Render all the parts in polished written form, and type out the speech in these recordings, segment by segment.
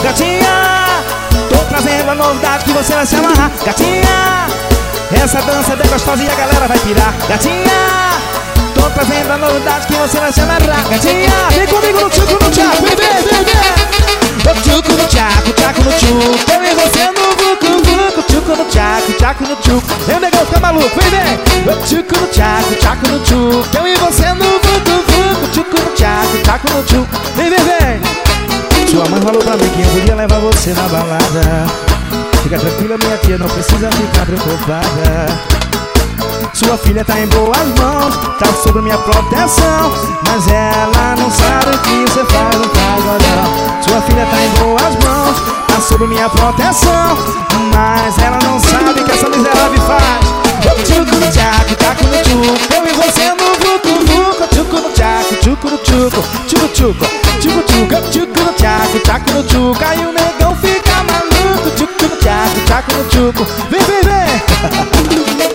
Gatinha, tô trazendo a novidade que você vai se amarrar. Gatinha, essa dança é bem gostosa e a galera vai pirar. Gatinha, tô trazendo a novidade que você vai se amarrar. Gatinha, vem comigo no tchuco, no tchaco, vem, vem, vem, vem. O tchuco no tchaco, tchaco no tchuco. Eu e você no vucu, vucu. Tchuco no tchaco, tchaco no tchuco. Eu negão fica maluco, vem, vem. O tchuco no tchaco, tchaco no tchuco. Eu e você no vucu, vucu. Tchuco no tchaco, tchaco no tchuco. Vem, vem, vem. Sua mãe falou pra mim que eu podia levar você na balada. Fica tranquila, minha tia, não precisa ficar preocupada. Sua filha tá em boas mãos, tá sob minha proteção. Mas ela não sabe o que você faz no pagodão. Sua filha tá em boas mãos, tá sob minha proteção. Mas ela não sabe o que essa miserável faz. Tchuco no tchaco, tchaco no tchuco. Eu e você no vucu, vucu. Tchuco no tchaco, tchuco no tchuco. Tchuco, tchuco, tchuco, tchuco. Tchuco no tchaco, tchaco no tchuco. Aí o negão fica maluco. Tchuco no tchaco, tchaco no tchuco. Vem, vem, vem.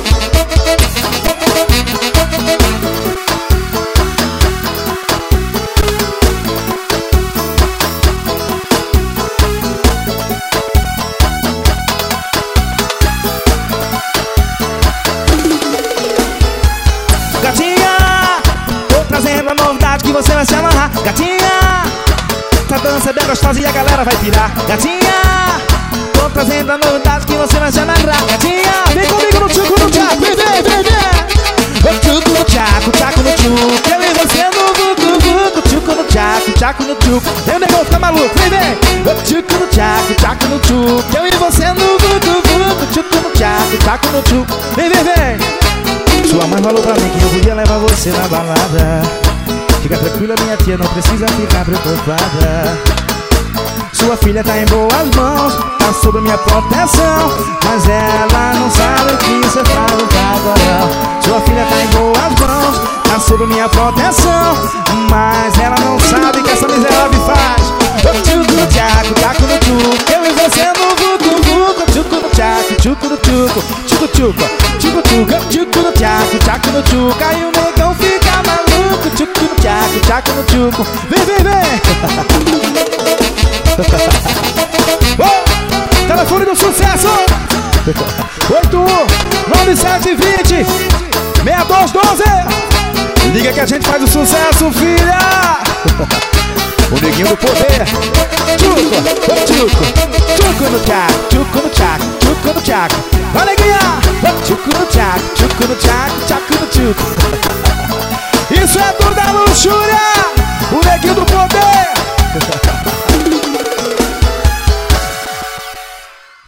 Gatinha, tô trazendo a novidade que você vai se amarrar. Gatinha, essa dança é bem gostosa e a galera vai pirar. Gatinha, tô trazendo a novidade que você vai se amarrar. Gatinha, vem comigo no tchuco, no tchaco, vem, vem, vem, vem. O tchuco no tchaco, tchaco no tchuco. Eu e você no vucu, vucu. Tchuco no tchaco, tchaco no tchuco. Eu negão fica maluco, vem, vem. O tchuco no tchaco, tchaco no tchuco. Eu e você no vucu, vucu. Tchuco no tchaco, tchaco no tchuco. Vem, vem, vem. Sua mãe falou pra mim que eu podia levar você na balada. Fica tranquila, minha tia, não precisa ficar preocupada. Sua filha tá em boas mãos, tá sob minha proteção. Mas ela não sabe o que você faz no pagodão. Sua filha tá em boas mãos, tá sob minha proteção. Mas ela não sabe o que essa miserável faz. Tchuco no tchaco, tchaco no tchuco. Eu e você no vucu, vucu. Tchuco no tchaco, tchuco no tchuco. Tchuco, tchuco, tchuco, tchuco. Tchuco no tchaco, tchaco no tchuco. Aí o negão fica maluco. Tchuco no tchaco, tchaco no tchuco. Vem, vem, vem. Oh, telefone do sucesso 819720 6212. Liga que a gente faz o sucesso, filha. O neguinho do poder. Tchuco, tchuco, tchuco no tchaco, tchuco no tchaco, tchuco no tchaco. Vai, neguinha. Tchuco no tchaco, tchuco no tchaco, tchaco no tchuco. Isso é tudo da luxúria. O neguinho